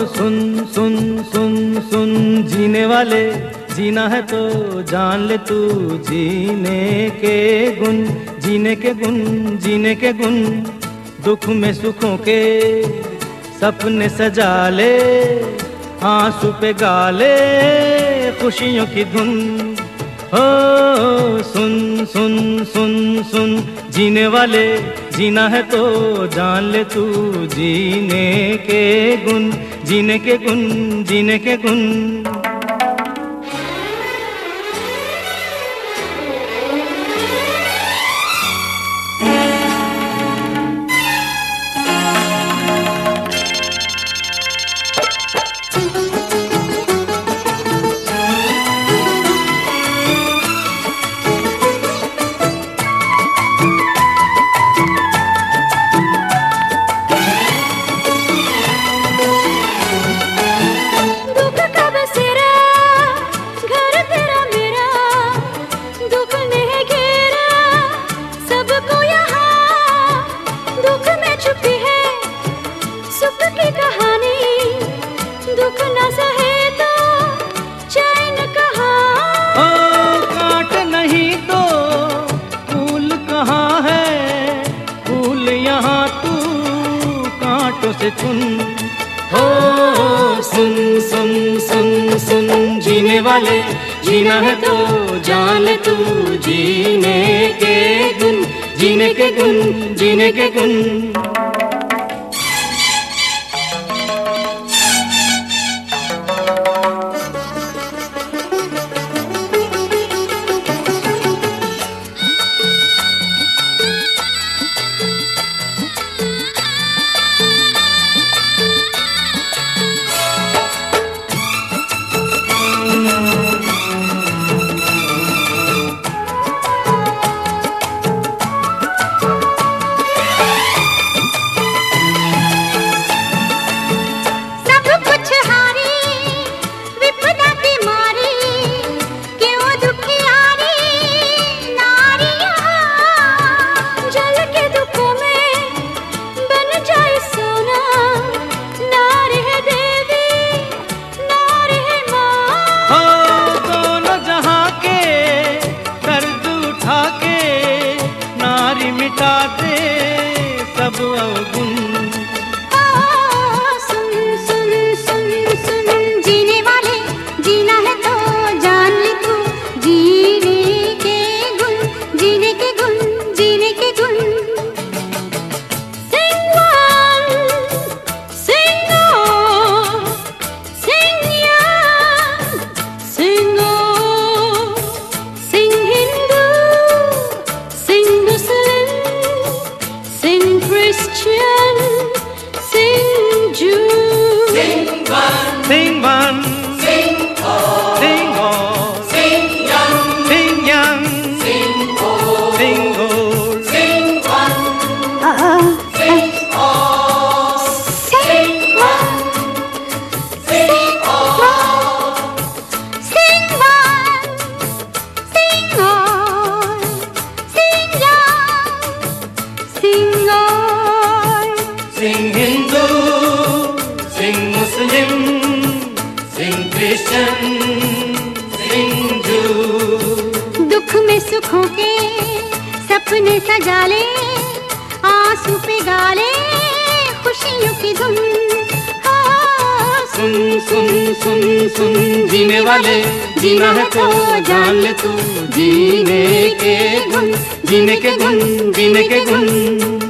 सुन सुन सुन सुन जीने वाले, जीना है तो जान ले तू जीने के गुण, जीने के गुण, जीने के गुण। दुख में सुखों के सपने सजा ले, आंसू पे गा ले खुशियों की धुन। हो सुन सुन सुन सुन जीने वाले, जीना है तो जान ले तू जीने के गुण, जीने के गुण, जीने के गुण। से चुन। हो सुन सुन सुन सुन जीने वाले, जीना है तो जान ले तू जीने के गुण, जीने के गुण, जीने के गुण। मिटा दे सब अवगुण। सुन सुन सुन सुन जीने वाले, जीना है तो जान ले तू जीने के गुण, जीने के गुण, जीने के गुण। Sing one, sing all, sing young, sing old, sing Hindu, sing Muslim, sing Christian, sing Jew. Sing one, sing one, sing all, sing all, sing young, sing young, sing old, sing old, sing one, sing all, Sing one, sing all, sing one, sing all, sing young, sing old. sing Hindu, sing Muslim, sing Christian, sing Jew। दुख में सुखों के सपने सजा ले, आंसू पे गाले खुशियों की धुन। सुन सुन सुन सुन जीने वाले, जीना है तो जान ले तू जीने के गुण, जीने के गुण, जीने के गुण।